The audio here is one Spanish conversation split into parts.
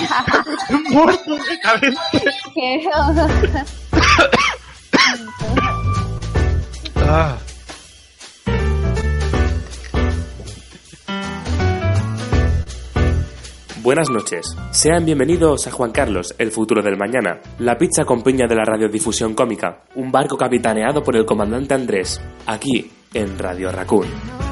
Muerto decadente. Ah. Buenas noches, sean bienvenidos a Juan Carlos, el futuro del mañana, la pizza con piña de la radiodifusión cómica, un barco capitaneado por el comandante Andrés, aquí en Radio Raccoon.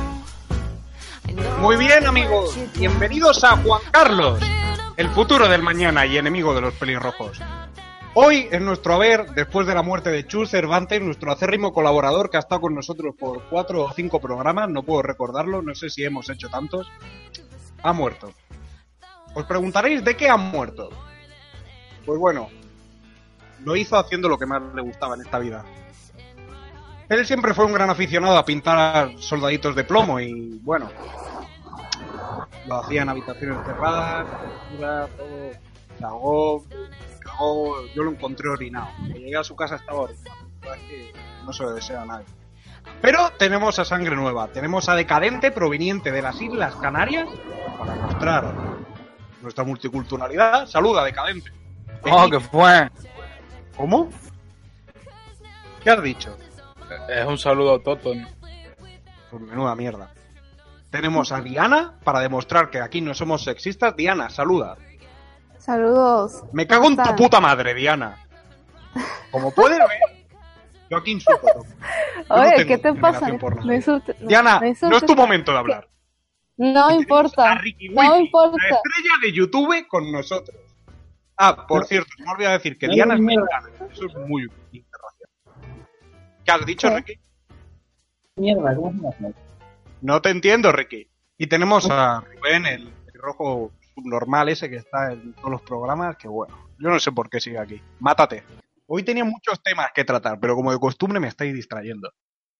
Muy bien, amigos, bienvenidos a Juan Carlos, el futuro del mañana y enemigo de los pelirrojos. Hoy, en nuestro haber, después de la muerte de Chus Cervantes, nuestro acérrimo colaborador que ha estado con nosotros por 4 o 5 programas, no puedo recordarlo, no sé si hemos hecho tantos, ha muerto. Os preguntaréis de qué han muerto. Pues bueno, lo hizo haciendo lo que más le gustaba en esta vida. Él siempre fue un gran aficionado a pintar soldaditos de plomo y bueno, lo hacía en habitaciones cerradas, todo, se ahogó, yo lo encontré orinado. Cuando llegué a su casa estaba orinado. La verdad es que no se lo desea a nadie. Pero tenemos a sangre nueva, tenemos a Decadente proveniente de las Islas Canarias para mostrar nuestra multiculturalidad. Saluda, Decadente. Oh, ¿qué fue? ¿Cómo? ¿Qué has dicho? Es un saludo autóctono. Pues menuda mierda. Tenemos a Diana para demostrar que aquí no somos sexistas. Diana, saluda. Saludos. Me cago en tu puta madre, Diana. Como puedes ver, yo aquí insulto todo. Oye, ¿qué te pasa? No insultes, Diana, no es tu momento de hablar. No importa. No importa. La estrella de YouTube con nosotros. Ah, por cierto, me olvidé decir que Diana es mexicana. Eso es muy interracial. ¿Qué has dicho, Ricky? Mierda, ¿cómo se llama? No te entiendo, Ricky. Y tenemos a Rubén, el rojo subnormal ese que está en todos los programas, que bueno, yo no sé por qué sigue aquí. Mátate. Hoy tenía muchos temas que tratar, pero como de costumbre me estáis distrayendo.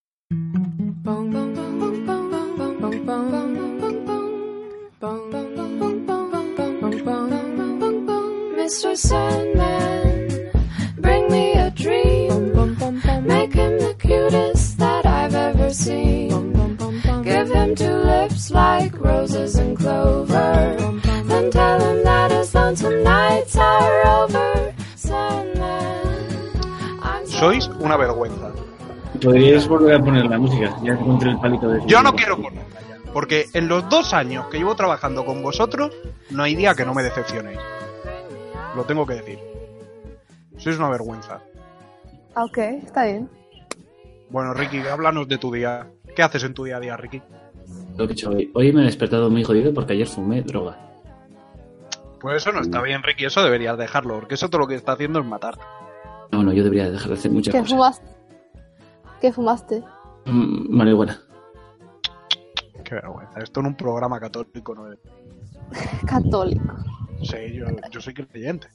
Mr. Sandman, bring me a dream. Make him the cutest that I've ever seen. Give him 2 lips like roses and clover. Then tell him that his lonesome nights are over. Sandman, Sois una vergüenza. Podrías volver a poner la música, ya encontré el palito de... Yo no quiero ponerla ya, porque en los 2 años que llevo trabajando con vosotros, no hay día que no me decepcionéis. Lo tengo que decir. Sois una vergüenza. Ok, está bien. Bueno, Ricky, háblanos de tu día. ¿Qué haces en tu día a día, Ricky? Lo que he hecho hoy. Hoy me he despertado muy jodido porque ayer fumé droga. Pues eso no está bien, Ricky. Eso deberías dejarlo, porque eso todo lo que está haciendo es matarte. No, yo debería dejar de hacer muchas ¿Qué cosas. fumaste? ¿Qué fumaste? Marihuana. Qué vergüenza. Esto en un programa católico no es... Católico. Sí, yo soy creyente.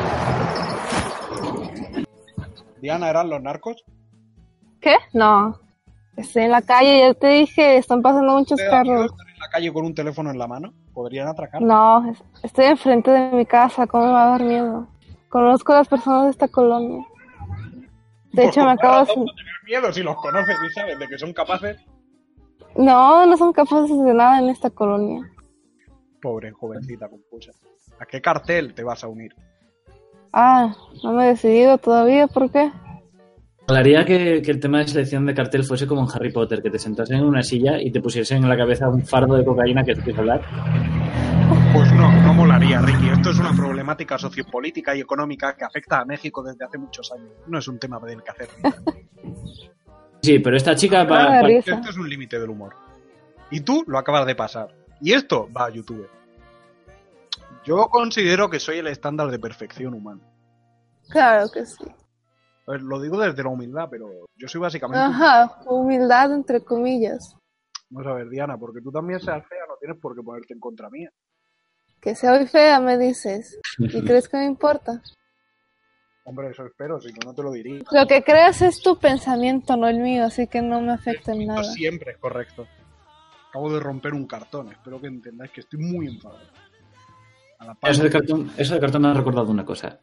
Diana, ¿eran los narcos? ¿Qué? No. Estoy en la calle, ya te dije, están pasando muchos carros. ¿Están en la calle con un teléfono en la mano? ¿Podrían atracar? No, estoy enfrente de mi casa, ¿cómo me va a dar miedo? Conozco a las personas de esta colonia. De hecho, me acabo de... tener miedo si los conoces y sabes de que son capaces. No son capaces de nada en esta colonia. Pobre jovencita confusa. ¿A qué cartel te vas a unir? Ah, no me he decidido todavía, ¿por qué? Molaría que el tema de selección de cartel fuese como en Harry Potter, que te sentasen en una silla y te pusiesen en la cabeza un fardo de cocaína que supieses hablar. Pues no molaría, Ricky. Esto es una problemática sociopolítica y económica que afecta a México desde hace muchos años. No es un tema del que hacer. Sí, pero esta chica Esto es un límite del humor. Y tú lo acabas de pasar. Y esto va a YouTube. Yo considero que soy el estándar de perfección humana. Claro que sí. Pues lo digo desde la humildad, pero yo soy básicamente... Ajá, humildad entre comillas. Vamos a ver, Diana, porque tú también seas fea, no tienes por qué ponerte en contra mía. Que soy fea, me dices. ¿Y crees que me importa? Hombre, eso espero, si no te lo diría. Lo que creas es tu pensamiento, no el mío, así que no me afecta en nada. Siempre es correcto. Acabo de romper un cartón, espero que entendáis que estoy muy enfadado. Eso de cartón me ha recordado una cosa.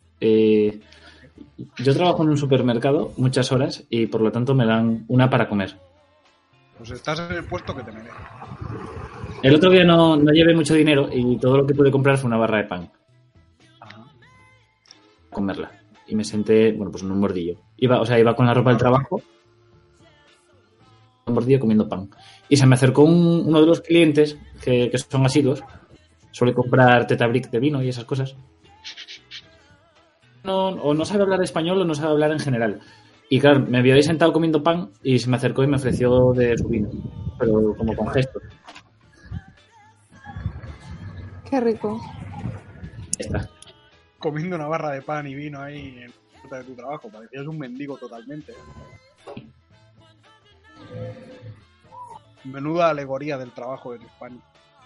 Yo trabajo en un supermercado muchas horas y por lo tanto me dan una para comer. Pues estás en el puesto que te mereces. El otro día no llevé mucho dinero y todo lo que pude comprar fue una barra de pan. a comerla. Y me senté, bueno, pues en un bordillo. Iba con la ropa del trabajo, un bordillo comiendo pan. Y se me acercó uno de los clientes que son asiduos. Suele comprar tetabric de vino y esas cosas. O no sabe hablar español o no sabe hablar en general. Y claro, me había ahí sentado comiendo pan y se me acercó y me ofreció de su vino. Pero como con gestos. Qué rico. Ya está. Comiendo una barra de pan y vino ahí en la puerta de tu trabajo. Parecías un mendigo totalmente. Menuda alegoría del trabajo en España.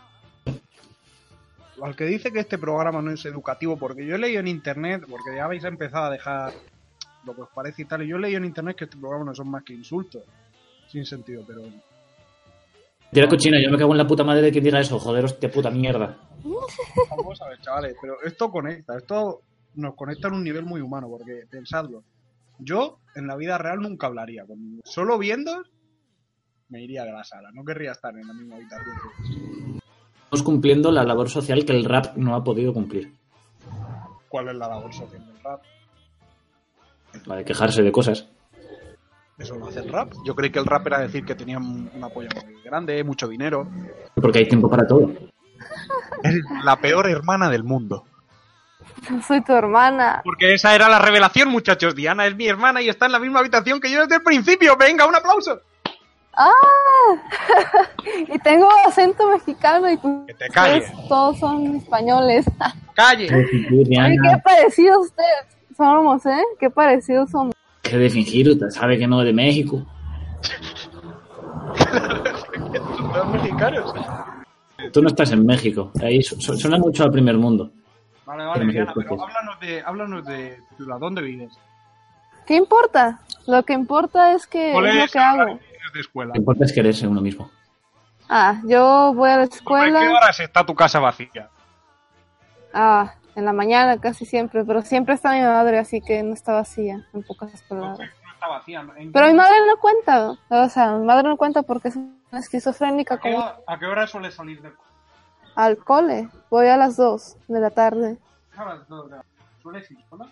Al que dice que este programa no es educativo, porque yo he leído en internet, porque ya habéis empezado a dejar lo que os parece y tal, y yo he leído en internet que este programa no son más que insultos. Sin sentido, pero... Tira cochina, yo me cago en la puta madre de quien diga eso. Joder, hostia puta mierda. Vamos a ver, chavales, pero esto conecta, esto nos conecta en un nivel muy humano, porque pensadlo. Yo, en la vida real, nunca hablaría con... Solo viendo, me iría de la sala. No querría estar en la misma habitación. Estamos cumpliendo la labor social que el rap no ha podido cumplir. ¿Cuál es la labor social del rap? La de quejarse de cosas. ¿Eso lo hace el rap? Yo creí que el rap era decir que tenía una polla muy grande, mucho dinero. Porque hay tiempo para todo. Es la peor hermana del mundo. Soy tu hermana. Porque esa era la revelación, muchachos. Diana es mi hermana y está en la misma habitación que yo desde el principio. ¡Venga, un aplauso! ¡Ah! Y tengo acento mexicano y Que te calles. todos son españoles. ¡Calle! Ay, qué parecidos ustedes somos, ¿eh? Qué parecidos somos. Deje de fingir, usted sabe que no es de México. Son mexicanos. Tú no estás en México. Ahí suena mucho al primer mundo. Vale, Diana, pero háblanos de ciudad. ¿Dónde vives? ¿Qué importa? Lo que importa es que ¿Cuál es lo es que hago. de escuela? Lo que importa es quererse uno mismo. Yo voy a la ¿Sobre qué escuela. horas está tu casa vacía? En la mañana casi siempre, pero siempre está mi madre, así que no está vacía, en pocas palabras. No está vacía. Pero mi madre no cuenta, o sea, mi madre no cuenta porque es una esquizofrénica como ¿A qué hora suele salir del al cole. Voy a las 2 de la tarde. ¿Sueles ir sola?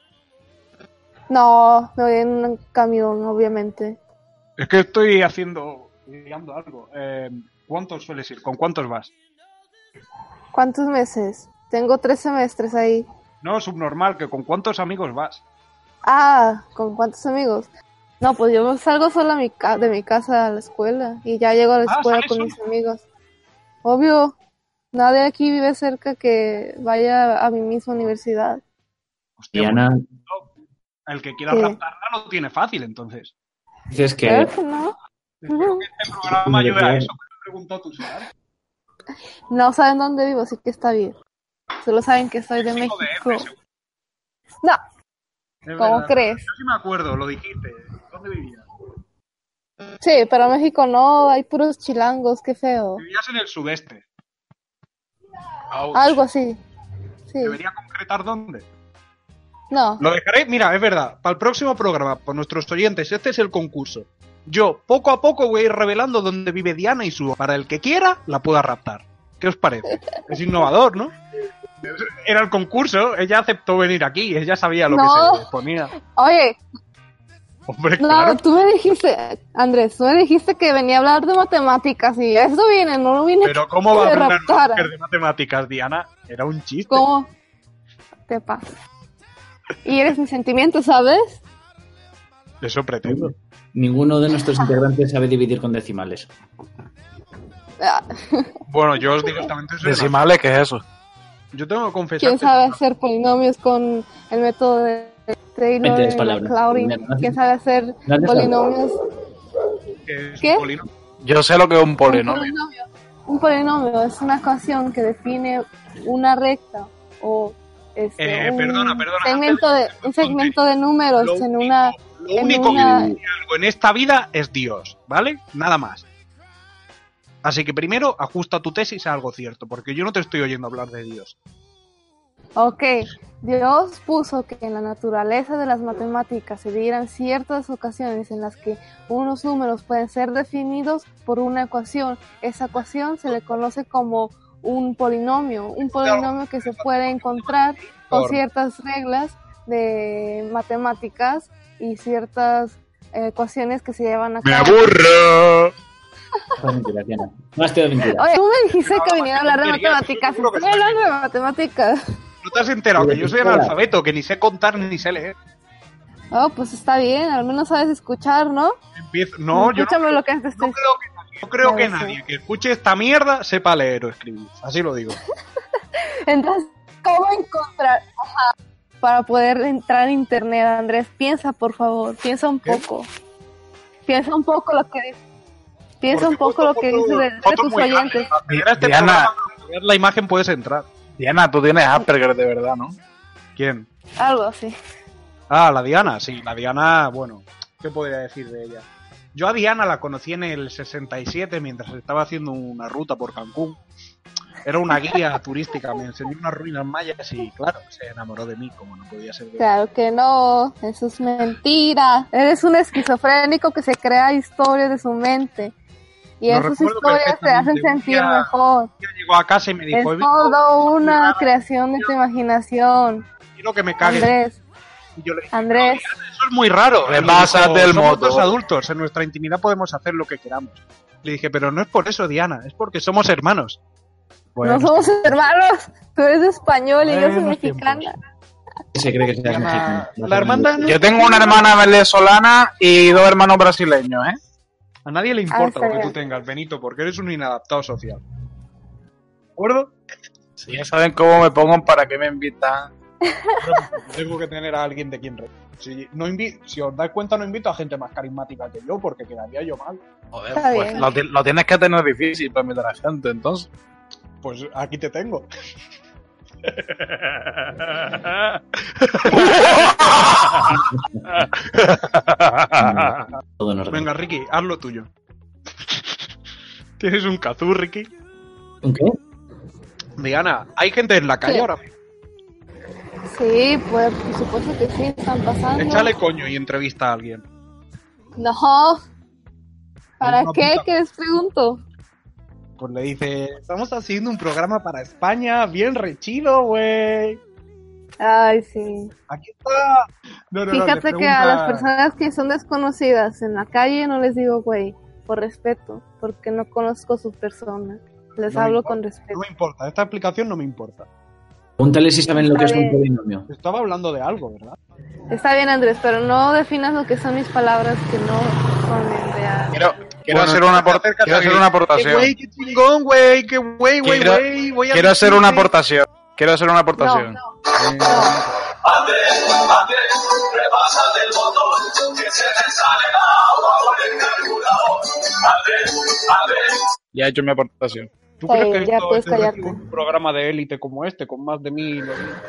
No, me voy en un camión, obviamente. Es que estoy ideando algo. ¿Cuántos sueles ir? ¿Con cuántos vas? ¿Cuántos meses? Tengo 3 semestres ahí. No, subnormal, que con cuántos amigos vas. ¿Con cuántos amigos? No, pues yo salgo sola de mi casa a la escuela y ya llego a la escuela ¿sales con sola? mis amigos. Obvio, nadie aquí vive cerca que vaya a mi misma universidad. Hostia, Diana, el que quiera ¿Qué? raptarla lo tiene fácil, entonces. dices que... Claro que no. Espero que este programa ayude a eso. Me he preguntado tú, ¿sabes? No saben dónde vivo, así que está bien. Solo saben que soy de Chico de México. F, seguro. No, Es ¿cómo verdad. crees? Yo sí me acuerdo, lo dijiste. ¿Dónde vivías? Sí, pero México no, hay puros chilangos, qué feo. Vivías en el sudeste. Algo así. Sí. ¿Debería concretar dónde? No. Lo dejaré, mira, es verdad, para el próximo programa, por nuestros oyentes, este es el concurso. Yo, poco a poco, voy a ir revelando dónde vive Diana y su... Para el que quiera, la pueda raptar. ¿Qué os parece? Es innovador, ¿no? Era el concurso, ella aceptó venir aquí, ella sabía lo No. que se ponía. Oye, Hombre, no, claro. tú me dijiste, Andrés, tú me dijiste que venía a hablar de matemáticas y eso viene, no viene Pero ¿cómo va a de hablar una raptar. mujer de matemáticas, Diana? Era un chiste. ¿Cómo te pasa? Y eres mi sentimiento, ¿sabes? Eso pretendo. Ninguno de nuestros integrantes sabe dividir con decimales. Ah, Bueno, yo directamente soy Decimales, ¿qué es eso? Yo tengo que confesar ¿Quién sabe hacer polinomios con el método de Taylor 23 y palabras. Maclaurin? ¿Quién sabe hacer No hace polinomios? que es ¿Qué? un polinomio. Yo sé lo que es un polinomio. Un polinomio es una ecuación que define una recta o Perdona, un segmento de números Lo en único- una Lo en único una- que define algo en esta vida es Dios, ¿vale? Nada más. Así que primero ajusta tu tesis a algo cierto, porque yo no te estoy oyendo hablar de Dios. Ok, Dios puso que en la naturaleza de las matemáticas se dieran ciertas ocasiones en las que unos números pueden ser definidos por una ecuación. Esa ecuación se le conoce como un polinomio que se puede encontrar con ciertas reglas de matemáticas y ciertas ecuaciones que se llevan a ¡Me cabo. aburro! Fue mentira, Diana. No has sido mentira. Oye, tú me dijiste que viniera a hablar de tonterías, matemáticas. seguro que Estoy sí. hablando de matemáticas. ¿No te has enterado que yo soy analfabeto, que ni sé contar ni sé leer? Oh, pues está bien, al menos sabes escuchar, ¿no? No, yo Escúchame no, lo que te estoy no creo que Ya lo sé. nadie que escuche esta mierda sepa leer o escribir. Así lo digo. Entonces, ¿cómo encontrar? Ajá. Para poder entrar en internet, Andrés, piensa, por favor, piensa un ¿Qué? poco. Piensa un poco lo que dice. Piensa un Porque poco lo que dice de fotos tus muy grandes. oyentes. Para ver este Diana. programa, para ver la imagen puedes entrar. Diana, tú tienes Asperger de verdad, ¿no? ¿Quién? Algo así. Ah, la Diana, sí, la Diana, bueno, ¿qué podría decir de ella? Yo a Diana la conocí en el 67 mientras estaba haciendo una ruta por Cancún. Era una guía turística, me enseñó unas ruinas mayas y, claro, se enamoró de mí, como no podía ser de... Claro que no, eso es mentira. Eres un esquizofrénico que se crea historias de su mente. Y Lo esas recuerdo historias te hacen perfectamente. Un sentir día- mejor. Ella llegó a casa y me Es dijo, "He visto todo una nada, creación de tu imaginación. quiero que me cagues". Andrés, Y yo le dije, Andrés. eso es muy raro. Te Y me pasas dijo, del somos moto. dos adultos, en nuestra intimidad podemos hacer lo que queramos. Le dije, pero no es por eso, Diana, es porque somos hermanos. No somos hermanos. Tú eres español y yo soy Buenos mexicana. Se cree que seas Diana, mexicano. la hermandad Yo tengo una hermana venezolana y 2 hermanos brasileños, ¿eh? A nadie le importa está lo que bien. tú tengas, Benito, porque eres un inadaptado social. ¿De acuerdo? Si ya saben cómo me pongo, ¿para qué me invitan? Tengo que tener a alguien de quien reír. Si os dais cuenta, no invito a gente más carismática que yo, porque quedaría yo mal. Joder, Está pues bien. lo tienes que tener difícil para invitar a gente, entonces. Pues aquí te tengo. Todo en orden. Venga, Ricky, haz lo tuyo. ¿Tienes un cazú, Ricky? ¿Un qué? Diana, hay gente en la calle Sí. ahora mismo. Sí, pues por supuesto que sí, están pasando. Échale coño y entrevista a alguien. No. ¿Para Una qué? puta- ¿Qué les pregunto? Pues le dice, estamos haciendo un programa para España, bien rechido, güey. Ay, sí. Aquí está. No, le Fíjate que pregunta- a las personas que son desconocidas en la calle no les digo güey, por respeto, porque no conozco su persona. Les No me hablo importa, con respeto. No me importa, esta explicación no me importa. Pregúntale si saben lo que es un Vale. polinomio. Estaba hablando de algo, ¿verdad? Está bien, Andrés, pero no definas lo que son mis palabras que no son en real. Quiero Bueno, hacer una acércate quiero a hacer mí. una ¡Qué aportación. güey, qué chingón, güey! ¡Qué güey, güey, Quiero- güey! Voy a Quiero hacer una decirte- aportación. Quiero hacer una aportación. Ya he hecho mi aportación. ¿Tú Está crees bien, que ya esto puedes es callarte. un programa de élite como este, con más de 1000?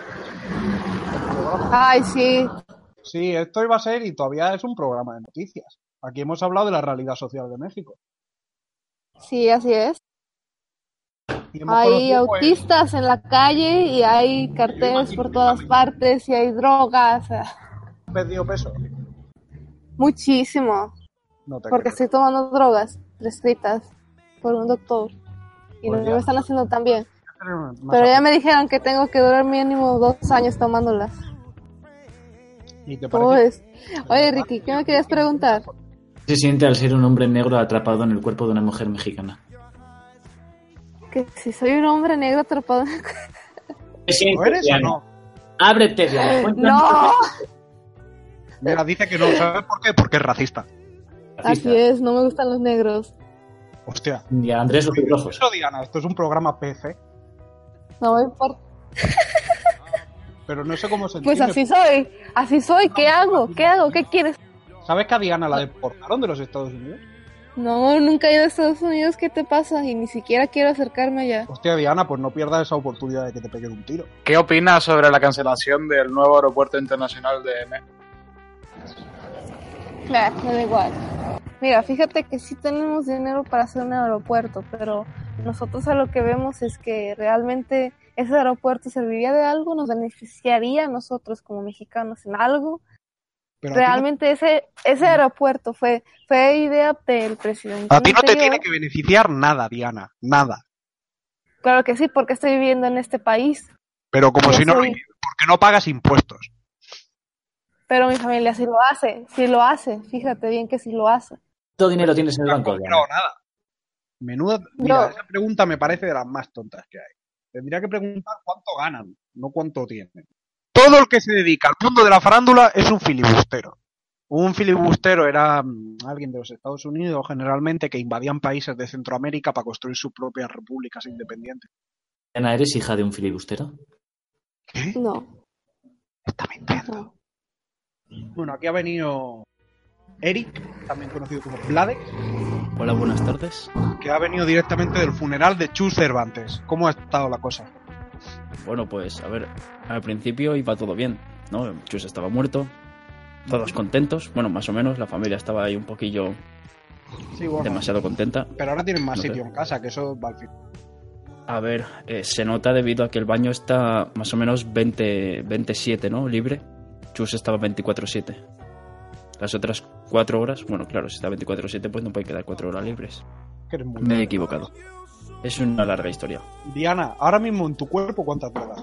Ay, sí. Sí, esto iba a ser y todavía es un programa de noticias. Aquí hemos hablado de la realidad social de México. Sí, así es. Y hemos Hay conocido, pues, autistas en la calle y hay carteles por todas partes y hay drogas. perdido peso. Muchísimo. No te Porque creo. estoy tomando drogas prescritas por un doctor. Y Pues no ya. me están haciendo tan bien. Más Pero ya me dijeron que tengo que durar mínimo 2 años tomándolas. ¿Y te ¿Cómo parece? ves? Oye, Ricky, ¿qué me querías preguntar? ¿Qué se siente al ser un hombre negro atrapado en el cuerpo de una mujer mexicana? Que si soy un hombre negro atrapado en el ¿Qué sientes, ¿Lo eres o Diana? no? Ábrete, Diana. Cuéntanos. ¡No! Mira, dice que no. ¿Sabes por qué? Porque es racista. Así es, no me gustan los negros. Hostia. Y a Andrés Ojos. Eso, Diana, esto es un programa PC, No me importa. pero no sé cómo se Pues entiende. así soy. ¿Qué hago? ¿Qué hago? ¿Qué quieres? ¿Sabes que a Diana la deportaron de los Estados Unidos? No, nunca he ido a Estados Unidos. ¿Qué te pasa? Y ni siquiera quiero acercarme allá. Hostia, Diana, pues no pierdas esa oportunidad de que te peguen un tiro. ¿Qué opinas sobre la cancelación del nuevo aeropuerto internacional de México? Nah, me da igual. Mira, fíjate que sí tenemos dinero para hacer un aeropuerto, pero nosotros a lo que vemos es que realmente ese aeropuerto serviría de algo, nos beneficiaría a nosotros como mexicanos en algo. Pero a ti no- Realmente ese aeropuerto fue idea del presidente a ti no te anterior. tiene que beneficiar nada, Diana. Nada. Claro que sí, porque estoy viviendo en este país. Pero como Yo si no, soy- porque no pagas impuestos. Pero mi familia sí lo hace, fíjate bien que sí lo hace. ¿Cuánto dinero tienes en el banco? No, nada. Menuda. Mira, esa pregunta me parece de las más tontas que hay. Tendría que preguntar cuánto ganan, no cuánto tienen. Todo el que se dedica al mundo de la farándula es un filibustero. Un filibustero era alguien de los Estados Unidos, generalmente, que invadían países de Centroamérica para construir sus propias repúblicas independientes. Ana, ¿eres hija de un filibustero? ¿Qué? No. Está mintiendo. Bueno, aquí ha venido Eric, también conocido como Vladex. Hola, buenas tardes. Que ha venido directamente del funeral de Chus Cervantes. ¿Cómo ha estado la cosa? Bueno, pues a ver, al principio iba todo bien, ¿no? Chus estaba muerto, todos contentos, bueno, más o menos, la familia estaba ahí un poquillo Sí, bueno, demasiado contenta. pero ahora tienen más No sé. sitio en casa, que eso va al fin. A ver, se nota debido a que el baño está más o menos 27, ¿no? Libre. Chus estaba 24/7. Las otras 4 horas, bueno, claro, si está 24/7, pues no puede quedar 4 horas libres. Que eres muy Me he equivocado. Es una larga historia. Diana, ahora mismo en tu cuerpo, ¿cuántas drogas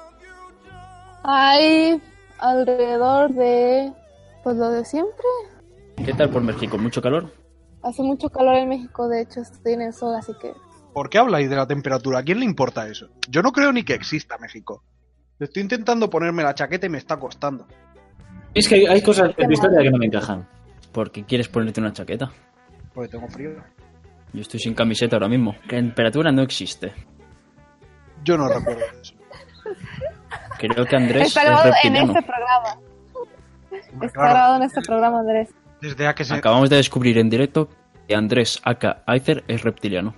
Hay alrededor de, pues lo de siempre. ¿Qué tal por México? ¿Mucho calor? Hace mucho calor en México, de hecho estoy en el sol, así que... ¿Por qué habláis de la temperatura? ¿A quién le importa eso? Yo no creo ni que exista México. Estoy intentando ponerme la chaqueta y me está costando. Es que hay cosas en tu historia que no me encajan. ¿Por qué quieres ponerte una chaqueta? Porque tengo frío. Yo estoy sin camiseta ahora mismo. La temperatura no existe. Yo no recuerdo eso. Creo que Andrés Está es grabado en reptiliano. este programa. Hombre, Está claro, grabado en este programa, Andrés. desde a que se... Acabamos de descubrir en directo que Andrés aka Aizer es reptiliano.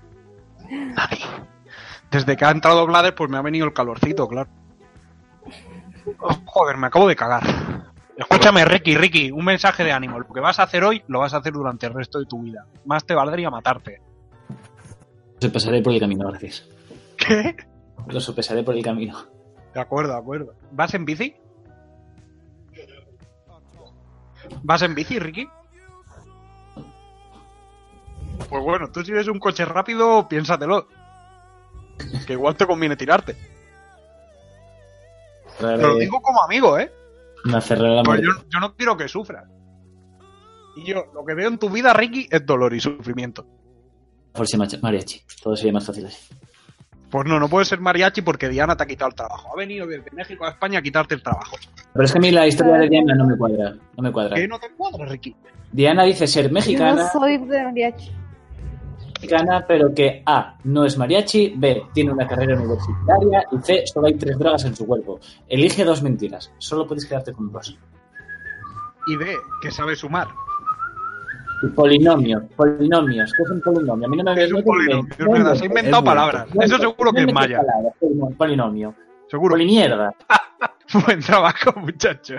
Desde que ha entrado Vlades, pues me ha venido el calorcito, claro. Oh, joder, me acabo de cagar. Escúchame, Ricky, un mensaje de ánimo. Lo que vas a hacer hoy, lo vas a hacer durante el resto de tu vida. Más te valdría matarte. Lo sopesaré por el camino, gracias. ¿Qué? Lo sopesaré por el camino. De acuerdo. ¿Vas en bici? ¿Vas en bici, Ricky? Pues bueno, tú si ves un coche rápido, piénsatelo. Que igual te conviene tirarte. Te lo digo como amigo, ¿eh? Me aferraré a la Pues muerte. yo no quiero que sufras. Y yo, lo que veo en tu vida, Ricky, es dolor y sufrimiento. Fuerza mariachi. Todo sería más fácil así. Pues no puede ser mariachi porque Diana te ha quitado el trabajo. Ha venido desde México a España a quitarte el trabajo. Pero es que a mí la historia de Diana no me cuadra. No me cuadra. ¿Qué no te cuadra, Ricky? Diana dice ser Yo no mexicana, soy de mariachi. pero que A, no es mariachi, B, tiene una carrera universitaria y C, solo hay 3 drogas en su cuerpo. Elige 2 mentiras. Solo puedes quedarte con 2. Y B, que sabe sumar. Y polinomios. ¿Qué es un polinomio? A mí no me Es un polinomio, es verdad, se ha inventado palabras. Eso seguro que es maya. Polinomio. Seguro. Polimierda. Buen trabajo, muchacho.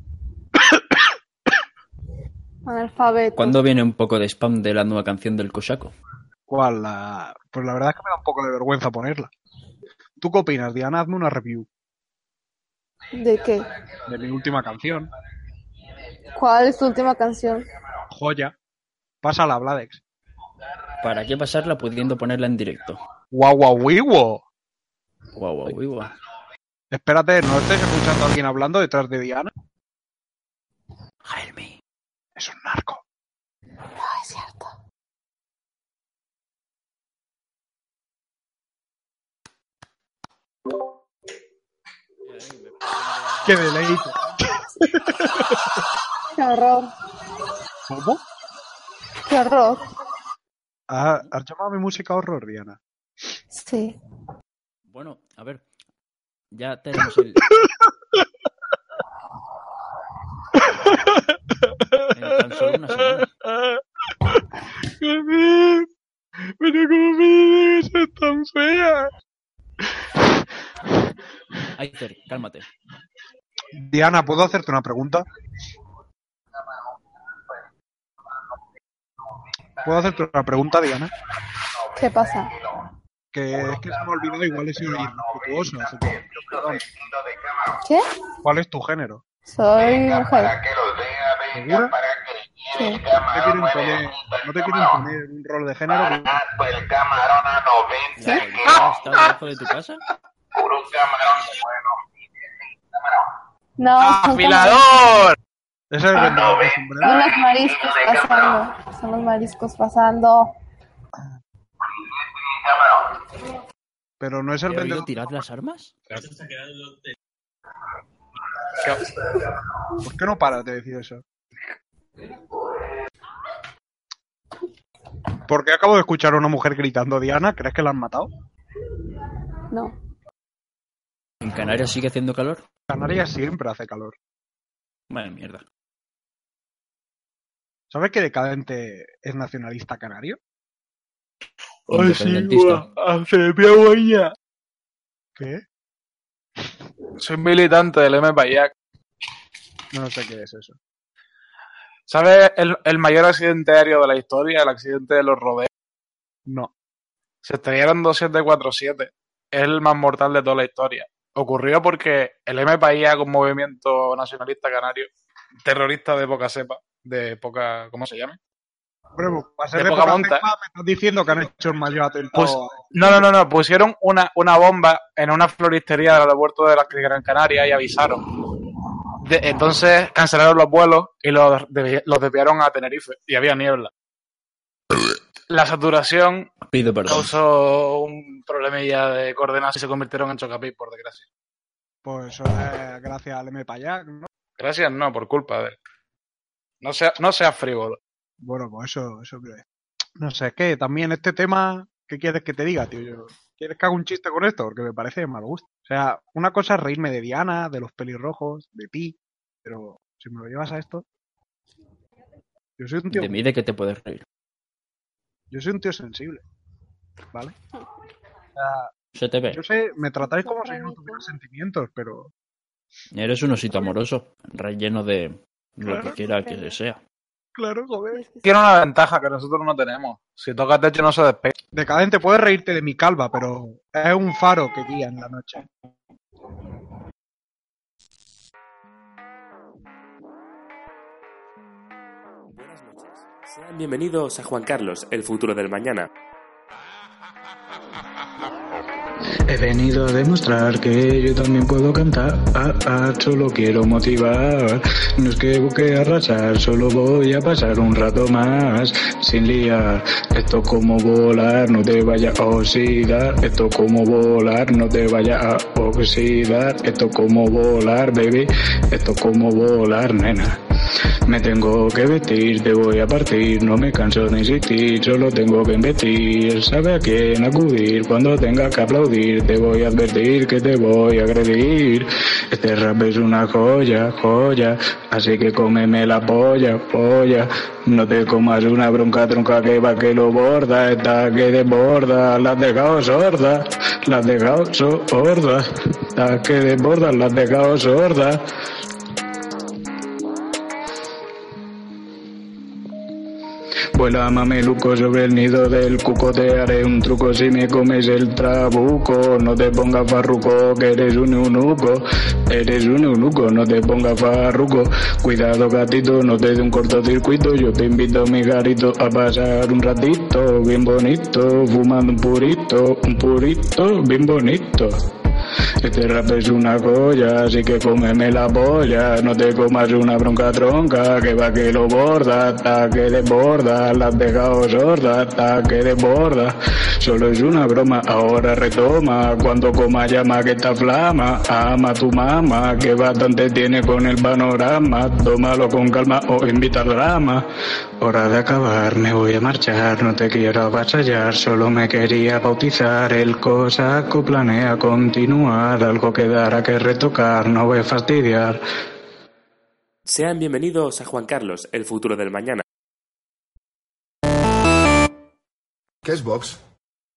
Analfabeto. ¿Cuándo viene un poco de spam de la nueva canción del Cosaco? ¿Cuál? Pues la verdad es que me da un poco de vergüenza ponerla. ¿Tú qué opinas, Diana? Hazme una review ¿De qué? de mi última canción. ¿Cuál es tu última canción? Joya. Pásala a Vladex. ¿Para qué pasarla pudiendo ponerla en directo? Guau. Guau. Espérate, ¿no estáis escuchando a alguien hablando detrás de Diana? Jaime. Es un narco. No, es cierto. ¡Qué deleite! Qué horror. ¿Cómo? Qué horror. ¿Has llamado a mi música horror, Diana? Sí. Bueno, a ver. Ya tenemos el... En tan solo una semana. ¡Joder! ¡Pero cómo me dices eso tan fea! Aizer, cálmate. Diana, ¿puedo hacerte una pregunta? ¿Puedo hacerte una pregunta, Diana? ¿Qué pasa? Que es que se me ha olvidado, igual he sido irrespetuoso. Así que, perdón. ¿Qué? ¿Cuál es tu género? Soy mujer. ¿Segura? Sí. No te quiero imponer un rol de género. ¿Está debajo de tu casa? No, son ¡Afilador! Ese es el vendedor de sombrero. son los mariscos pasando. Son los mariscos pasando. Pero no es el ¿He oído vendedor. tirad las armas? ¿Por qué no paras de decir eso? Porque acabo de escuchar a una mujer gritando Diana. ¿Crees que la han matado? No. ¿En Canarias sigue haciendo calor? Canarias siempre hace calor. Vale, mierda. ¿Sabes que Decadente es nacionalista canario? Independentista. Hace piagüeña. ¿Qué? Soy militante del MPAIAC. No sé qué es eso. ¿Sabes el mayor accidente aéreo de la historia? El accidente de los rodeos. No. Se estrellaron 2 747. Es el más mortal de toda la historia. Ocurrió porque el MPAIAC, un movimiento nacionalista canario, terrorista de poca cepa, de poca... ¿Cómo se llama? Hombre, pues, para ser De de poca poca monta. cepa, me estás diciendo que han hecho el mayor atentado. Pues, no. Pusieron una bomba en una floristería del aeropuerto de la Gran Canaria y avisaron. Entonces cancelaron los vuelos y los desviaron a Tenerife y había niebla. La saturación Pido perdón. causó un problemilla de coordenadas y se convirtieron en chocapic, por desgracia. Pues eso es gracias al MPAIAC, ¿no? Gracias, no, por culpa de él. No seas frívolo. Bueno, pues eso creo. No sé, es que también este tema, ¿qué quieres que te diga, tío? ¿Quieres que haga un chiste con esto? Porque me parece de mal gusto. O sea, una cosa es reírme de Diana, de los pelirrojos, de ti, pero si me lo llevas a esto... Yo soy un tío, De mí, ¿de qué te puedes reír? yo soy un tío sensible, ¿vale? O sea, Se te ve. yo sé, me tratáis como si yo no tuviera sentimientos, pero... Eres un osito amoroso, relleno de lo que Claro. quiera que sea. Claro, joder. Es que Tiene una ventaja que nosotros no tenemos. Si toca techo no se despega. Decadente, puedes reírte de mi calva, pero es un faro que guía en la noche. Buenas noches. Sean bienvenidos a Juan Carlos, el futuro del mañana. He venido a demostrar que yo también puedo cantar, solo quiero motivar. No es que busque arrasar, solo voy a pasar un rato más sin liar. Esto como volar, no te vayas a oxidar. Esto como volar, no te vayas a oxidar. Esto como volar, baby. Esto como volar, nena. Me tengo que vestir, te voy a partir, no me canso de insistir, solo tengo que investir, sabe a quién acudir, cuando tengas que aplaudir, te voy a advertir que te voy a agredir. Este rap es una joya, joya, así que cómeme la polla, polla, no te comas una bronca tronca que va que lo borda, esta que desborda, la has dejado sorda, la has dejado sorda, esta que desborda, la has dejado sorda. Vuela mameluco sobre el nido del cuco, te haré un truco si me comes el trabuco. No te pongas farruco, que eres un eunuco. Eres un eunuco, no te pongas farruco. Cuidado gatito, no te dé un cortocircuito. Yo te invito a mi garito a pasar un ratito bien bonito, fumando un purito bien bonito. Este rap es una joya, así que cómeme la polla. No te comas una bronca tronca, que va que lo borda, hasta que desborda. La has dejado sorda, hasta que desborda. Solo es una broma, ahora retoma. Cuando coma llama que esta flama. Ama a tu mamá, que bastante tiene con el panorama. Tómalo con calma o invita al drama. Hora de acabar, me voy a marchar. No te quiero avasallar, solo me quería bautizar. El cosaco planea continuar. Algo quedará que retocar, no voy a fastidiar. Sean bienvenidos a Juan Carlos, el futuro del mañana. ¿Qué es Vox?